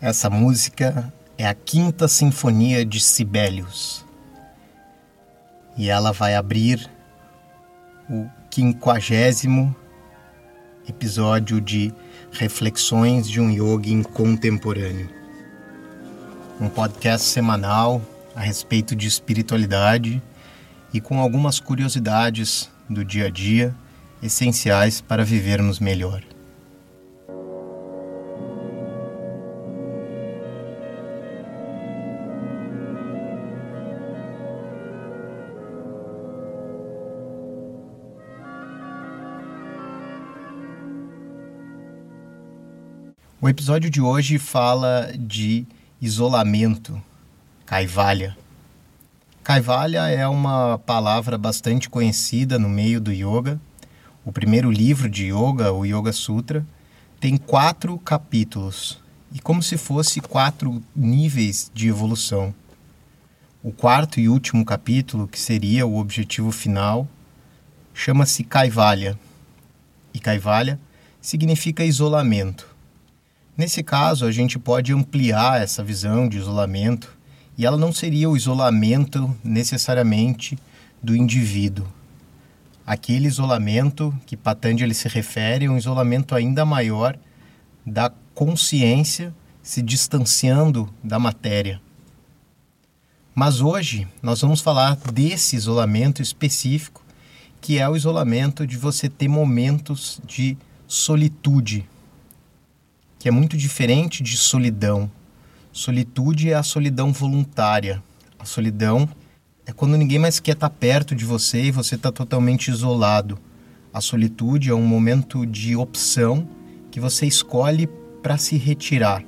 Essa música é a Quinta Sinfonia de Sibelius e ela vai abrir o 50º episódio de Reflexões de um Yogin Contemporâneo, um podcast semanal a respeito de espiritualidade e com algumas curiosidades do dia a dia essenciais para vivermos melhor. O episódio de hoje fala de isolamento, Kaivalya. Kaivalya é uma palavra bastante conhecida no meio do yoga. O primeiro livro de yoga, o Yoga Sutra, tem 4 capítulos e como se fosse 4 níveis de evolução. O quarto e último capítulo, que seria o objetivo final, chama-se Kaivalya. E Kaivalya significa isolamento. Nesse caso, a gente pode ampliar essa visão de isolamento e ela não seria o isolamento necessariamente do indivíduo. Aquele isolamento que Patanjali se refere é um isolamento ainda maior da consciência se distanciando da matéria. Mas hoje nós vamos falar desse isolamento específico, que é o isolamento de você ter momentos de solitude, que é muito diferente de solidão. Solitude é a solidão voluntária. A solidão é quando ninguém mais quer estar perto de você e você está totalmente isolado. A solitude é um momento de opção que você escolhe para se retirar.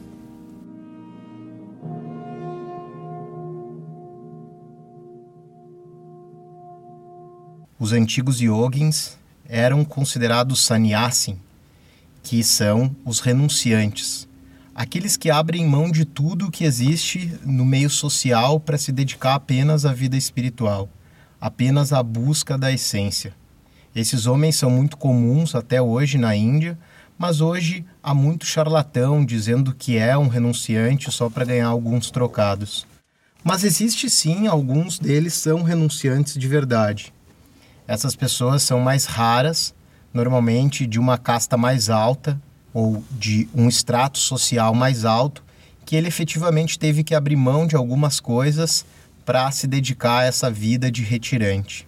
Os antigos yogins eram considerados sannyasin, que são os renunciantes, aqueles que abrem mão de tudo que existe no meio social para se dedicar apenas à vida espiritual, apenas à busca da essência. Esses homens são muito comuns até hoje na Índia, mas hoje há muito charlatão dizendo que é um renunciante só para ganhar alguns trocados. Mas existe sim, alguns deles são renunciantes de verdade. Essas pessoas são mais raras, normalmente de uma casta mais alta ou de um extrato social mais alto, que ele efetivamente teve que abrir mão de algumas coisas para se dedicar a essa vida de retirante.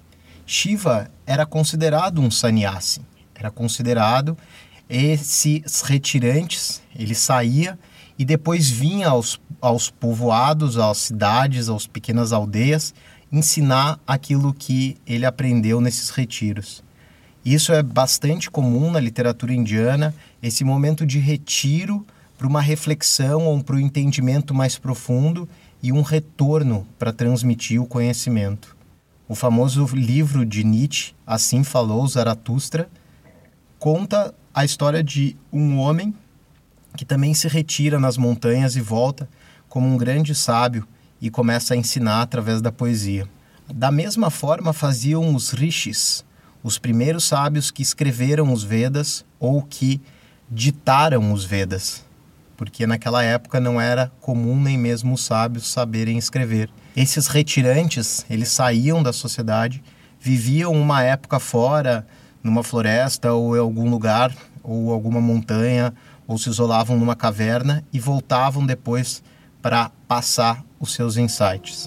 Shiva era considerado um sannyasi, era considerado esses retirantes, ele saía e depois vinha aos povoados, às cidades, às pequenas aldeias, ensinar aquilo que ele aprendeu nesses retiros. Isso é bastante comum na literatura indiana, esse momento de retiro para uma reflexão ou para um entendimento mais profundo e um retorno para transmitir o conhecimento. O famoso livro de Nietzsche, Assim Falou Zaratustra, conta a história de um homem que também se retira nas montanhas e volta como um grande sábio e começa a ensinar através da poesia. Da mesma forma faziam os rishis, os primeiros sábios que escreveram os Vedas ou que ditaram os Vedas, porque naquela época não era comum nem mesmo os sábios saberem escrever. Esses retirantes, eles saíam da sociedade, viviam uma época fora, numa floresta ou em algum lugar, ou alguma montanha, ou se isolavam numa caverna e voltavam depois para passar os seus insights.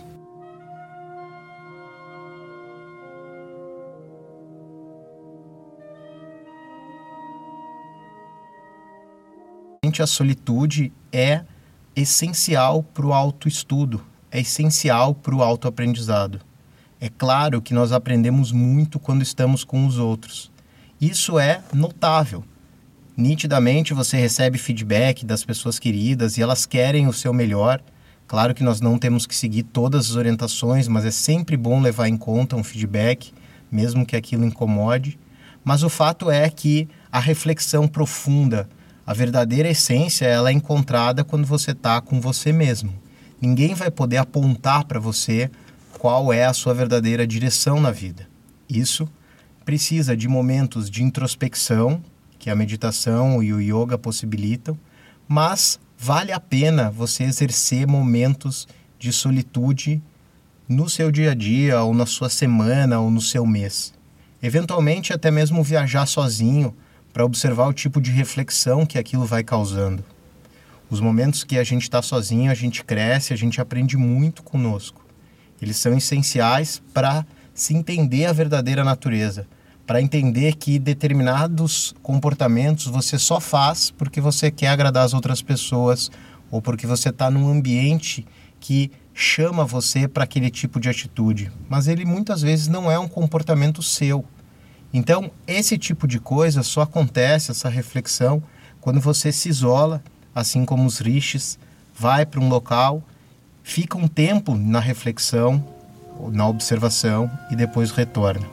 A solitude é essencial para o autoestudo, é essencial para o autoaprendizado. É claro que nós aprendemos muito quando estamos com os outros. Isso é notável. Nitidamente você recebe feedback das pessoas queridas e elas querem o seu melhor. Claro que nós não temos que seguir todas as orientações, mas é sempre bom levar em conta um feedback, mesmo que aquilo incomode. Mas o fato é que a reflexão profunda, a verdadeira essência, ela é encontrada quando você está com você mesmo. Ninguém vai poder apontar para você qual é a sua verdadeira direção na vida. Isso precisa de momentos de introspecção, que a meditação e o yoga possibilitam, mas vale a pena você exercer momentos de solitude no seu dia a dia, ou na sua semana, ou no seu mês. Eventualmente, até mesmo viajar sozinho para observar o tipo de reflexão que aquilo vai causando. Os momentos que a gente está sozinho, a gente cresce, a gente aprende muito conosco. Eles são essenciais para se entender a verdadeira natureza, para entender que determinados comportamentos você só faz porque você quer agradar as outras pessoas ou porque você está num ambiente que chama você para aquele tipo de atitude. Mas ele muitas vezes não é um comportamento seu. Então, esse tipo de coisa só acontece, essa reflexão, quando você se isola, assim como os rishis, vai para um local, fica um tempo na reflexão, na observação e depois retorna.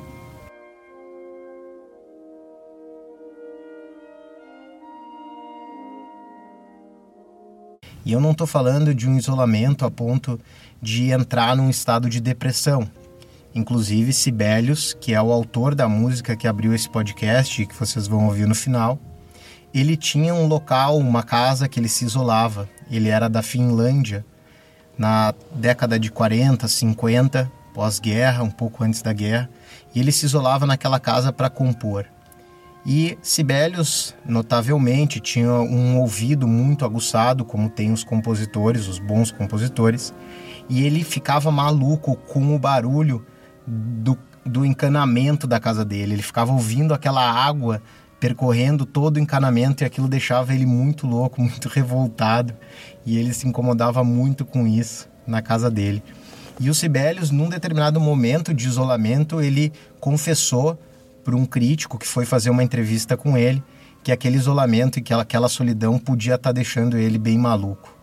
E eu não estou falando de um isolamento a ponto de entrar num estado de depressão. Inclusive, Sibelius, que é o autor da música que abriu esse podcast, que vocês vão ouvir no final, ele tinha um local, uma casa que ele se isolava. Ele era da Finlândia, na década de 40, 50, pós-guerra, um pouco antes da guerra, e ele se isolava naquela casa para compor. E Sibelius, notavelmente, tinha um ouvido muito aguçado, como tem os compositores, os bons compositores, e ele ficava maluco com o barulho do encanamento da casa dele. Ele ficava ouvindo aquela água percorrendo todo o encanamento e aquilo deixava ele muito louco, muito revoltado, e ele se incomodava muito com isso na casa dele. E o Sibelius, num determinado momento de isolamento, ele confessou para um crítico que foi fazer uma entrevista com ele que aquele isolamento e que aquela solidão podia estar deixando ele bem maluco.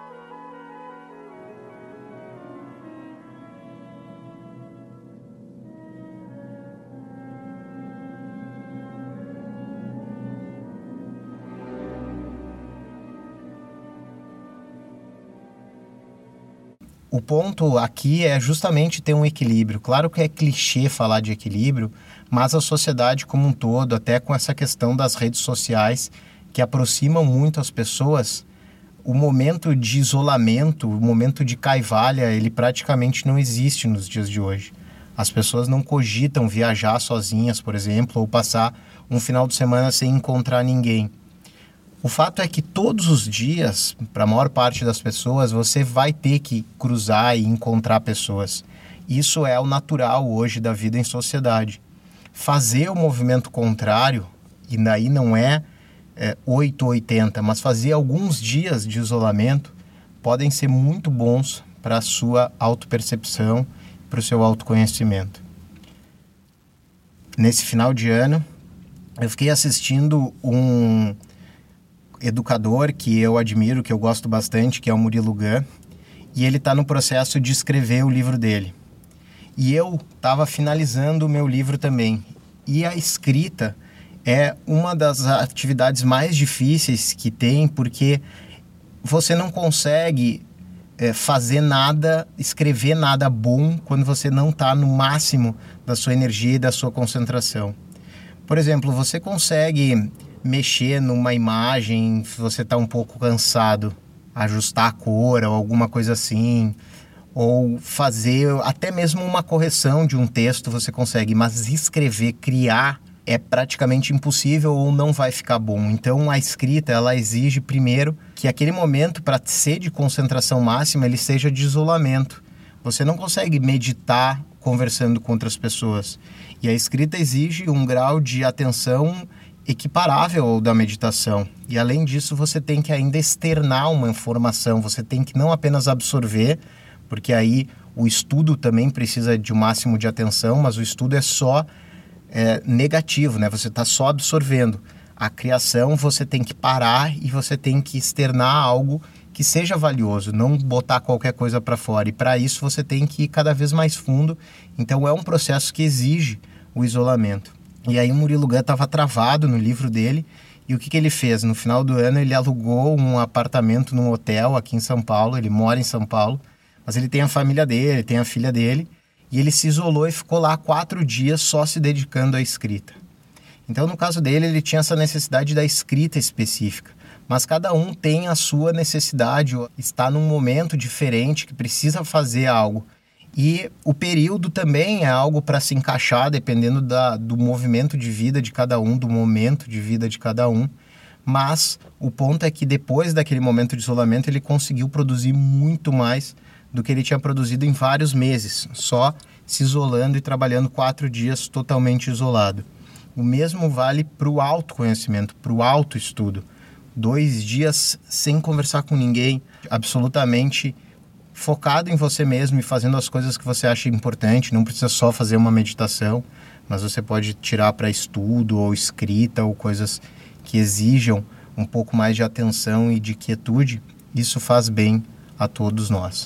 O ponto aqui é justamente ter um equilíbrio. Claro que é clichê falar de equilíbrio, mas a sociedade como um todo, até com essa questão das redes sociais, que aproximam muito as pessoas, o momento de isolamento, o momento de caivalha, ele praticamente não existe nos dias de hoje. As pessoas não cogitam viajar sozinhas, por exemplo, ou passar um final de semana sem encontrar ninguém. O fato é que todos os dias, para a maior parte das pessoas, você vai ter que cruzar e encontrar pessoas. Isso é o natural hoje da vida em sociedade. Fazer o movimento contrário, e daí não é 8 ou 80, mas fazer alguns dias de isolamento, podem ser muito bons para a sua autopercepção, para o seu autoconhecimento. Nesse final de ano, eu fiquei assistindo um educador que eu admiro, que eu gosto bastante, que é o Murilo Gun, e ele está no processo de escrever o livro dele. E eu estava finalizando o meu livro também. E a escrita é uma das atividades mais difíceis que tem, porque você não consegue fazer nada, escrever nada bom quando você não está no máximo da sua energia e da sua concentração. Por exemplo, você consegue mexer numa imagem, se você está um pouco cansado, ajustar a cor ou alguma coisa assim, ou fazer até mesmo uma correção de um texto você consegue, mas escrever, criar é praticamente impossível ou não vai ficar bom. Então a escrita, ela exige primeiro que aquele momento, para ser de concentração máxima, ele seja de isolamento. Você não consegue meditar conversando com outras pessoas. E a escrita exige um grau de atenção equiparável ao da meditação. E além disso, você tem que ainda externar uma informação, você tem que não apenas absorver, porque aí o estudo também precisa de um máximo de atenção, mas o estudo é só negativo, né? Você está só absorvendo. A criação você tem que parar e você tem que externar algo que seja valioso, não botar qualquer coisa para fora. E para isso você tem que ir cada vez mais fundo. Então é um processo que exige o isolamento. E aí o Murilo Gun estava travado no livro dele, e o que ele fez? No final do ano ele alugou um apartamento num hotel aqui em São Paulo, ele mora em São Paulo, mas ele tem a família dele, tem a filha dele, e ele se isolou e ficou lá 4 dias só se dedicando à escrita. Então no caso dele ele tinha essa necessidade da escrita específica, mas cada um tem a sua necessidade, está num momento diferente que precisa fazer algo. E o período também é algo para se encaixar, dependendo do movimento de vida de cada um, do momento de vida de cada um. Mas o ponto é que depois daquele momento de isolamento, ele conseguiu produzir muito mais do que ele tinha produzido em vários meses, só se isolando e trabalhando 4 dias totalmente isolado. O mesmo vale para o autoconhecimento, para o autoestudo. 2 dias sem conversar com ninguém, absolutamente focado em você mesmo e fazendo as coisas que você acha importante. Não precisa só fazer uma meditação, mas você pode tirar para estudo ou escrita ou coisas que exijam um pouco mais de atenção e de quietude. Isso faz bem a todos nós.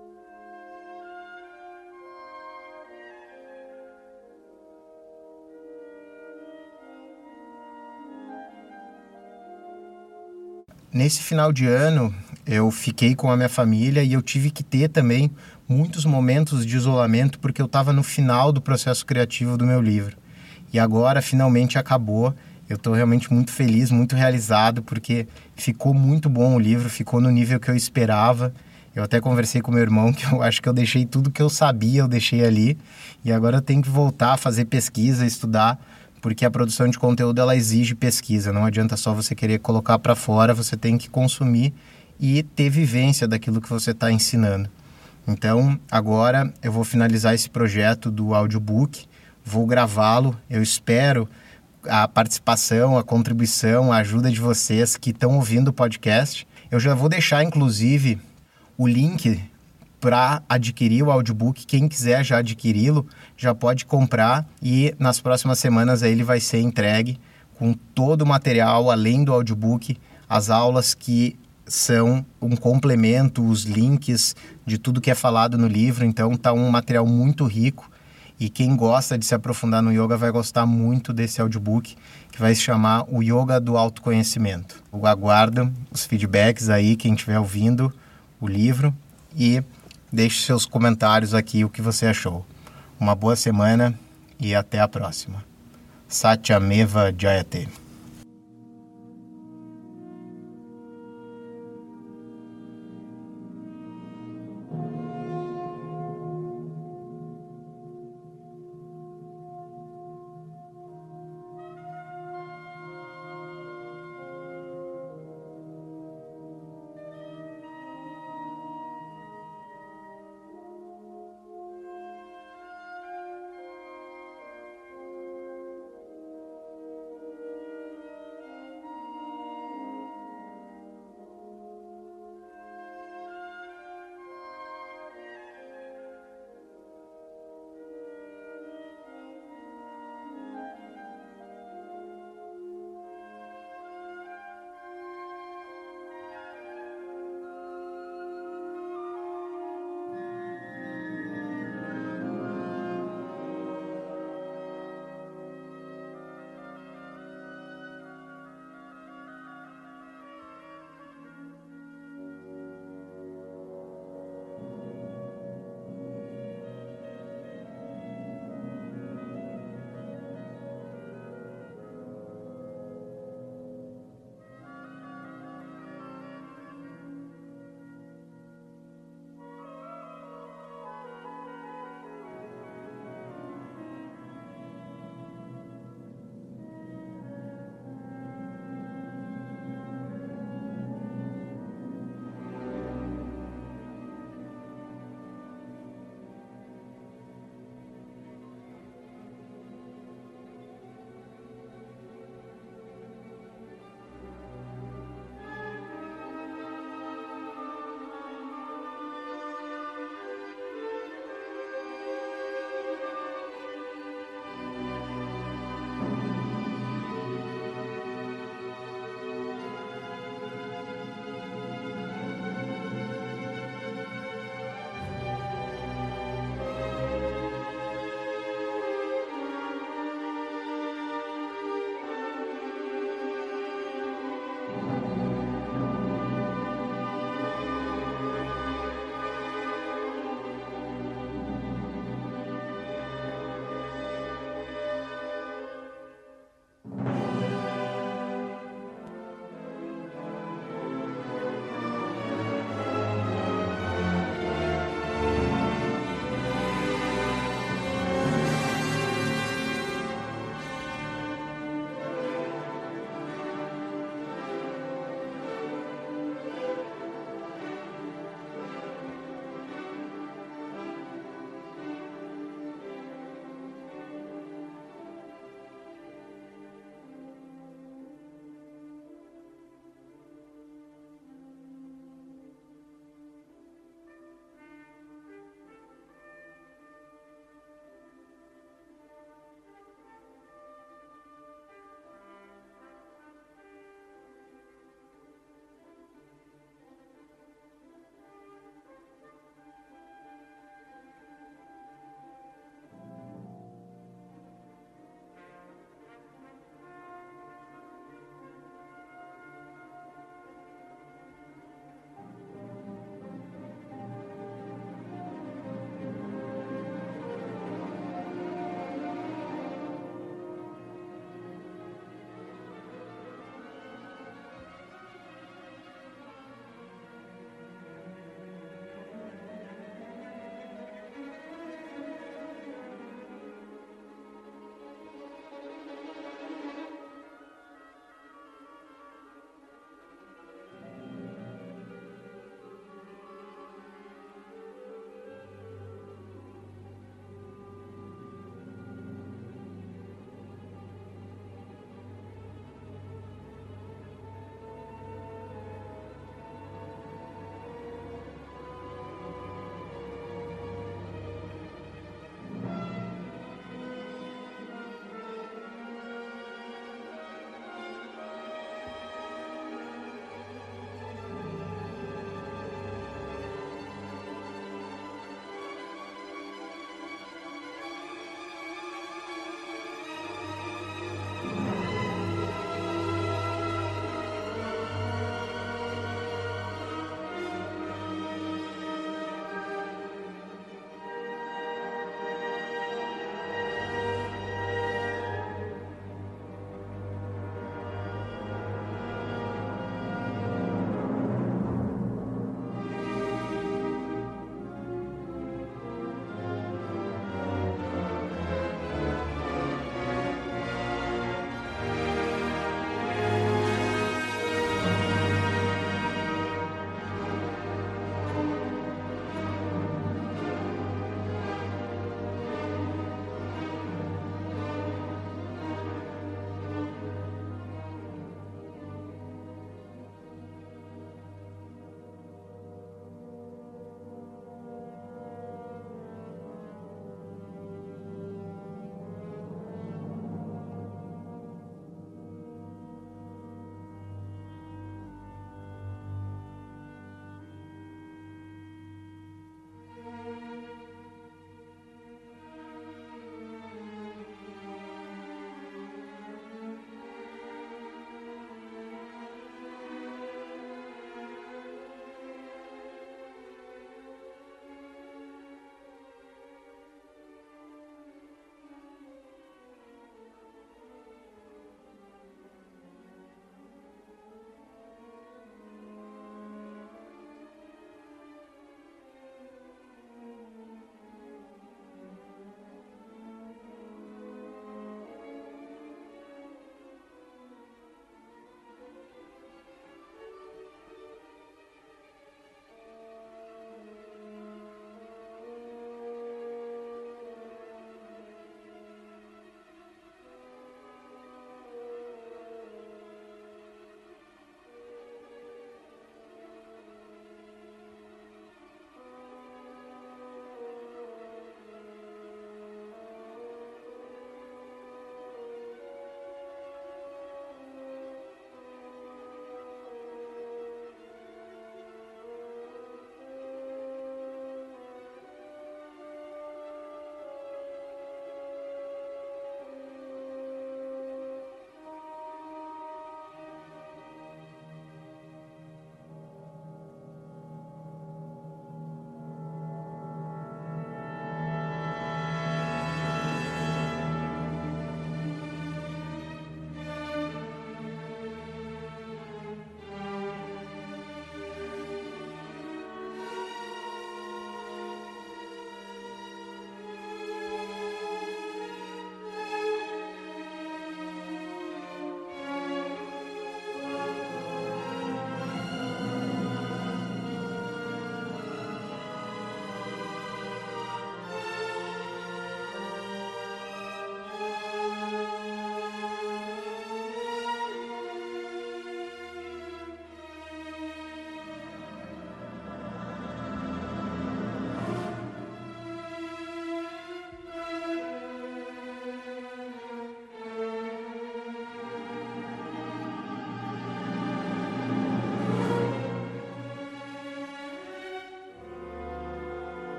Nesse final de ano, eu fiquei com a minha família e eu tive que ter também muitos momentos de isolamento porque eu estava no final do processo criativo do meu livro. E agora, finalmente, acabou. Eu estou realmente muito feliz, muito realizado, porque ficou muito bom o livro, ficou no nível que eu esperava. Eu até conversei com meu irmão, que eu acho que eu deixei tudo que eu sabia, eu deixei ali. E agora eu tenho que voltar a fazer pesquisa, estudar, porque a produção de conteúdo ela exige pesquisa, não adianta só você querer colocar para fora, você tem que consumir e ter vivência daquilo que você está ensinando. Então, agora eu vou finalizar esse projeto do audiobook, vou gravá-lo, eu espero a participação, a contribuição, a ajuda de vocês que estão ouvindo o podcast. Eu já vou deixar, inclusive, o link para adquirir o audiobook. Quem quiser já adquiri-lo, já pode comprar e nas próximas semanas aí ele vai ser entregue com todo o material, além do audiobook, as aulas que são um complemento, os links de tudo que é falado no livro. Então tá um material muito rico e quem gosta de se aprofundar no yoga vai gostar muito desse audiobook, que vai se chamar O Yoga do Autoconhecimento. Eu aguardo os feedbacks aí, quem estiver ouvindo o livro, e deixe seus comentários aqui o que você achou. Uma boa semana e até a próxima. Satyameva Jayate.